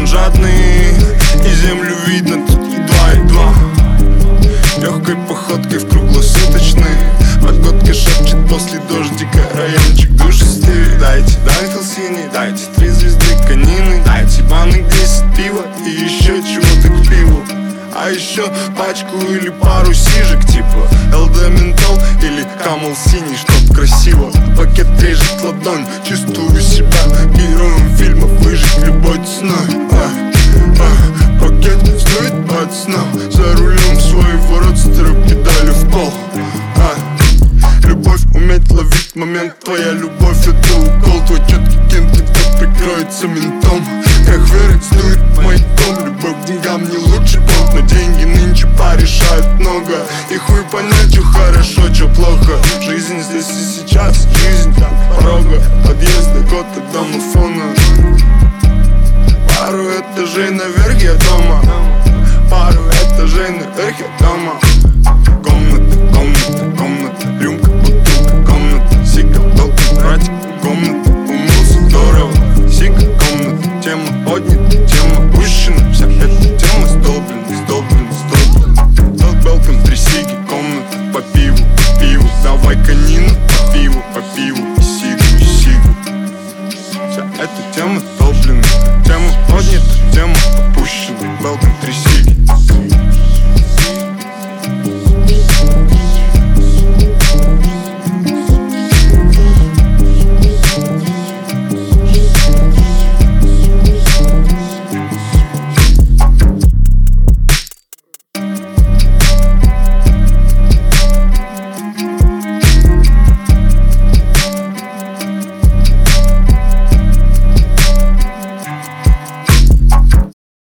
жадные, и землю видно тут едва-едва. Легкой походкой в круглосуточный, погодка шепчет после дождика, райончик душистый. Дайте дайхел синий, дайте 3 звезды конины, дайте банок 10 пива и еще чего-то к пиву. А еще пачку или пару сижек, типа ЛД ментол или Камал синий, чтоб красиво. Пакет режет ладонь, чувствую себя героем фильма «Выжить любой ценой». Пакет стоит пацана, за рулем своего родстера, педали в пол. Любовь уметь ловить момент, твоя любовь это укол. Твой четкий кент, кто прикроется ментом. Как верить сдует мой дом. Любовь к деньгам не лучший понт, но деньги нынче порешают много. И хуй понять, чё хорошо, чё плохо. Жизнь здесь и сейчас, жизнь там порога. Подъезда, код от домофона. Пару этажей наверх я дома. Пару этажей наверх я дома. Комната, комната, комната, рюмка, бутылка, комната, сика, толка, братик, комната, умылся здорово, сика, комната, тема поднята, тема пущена.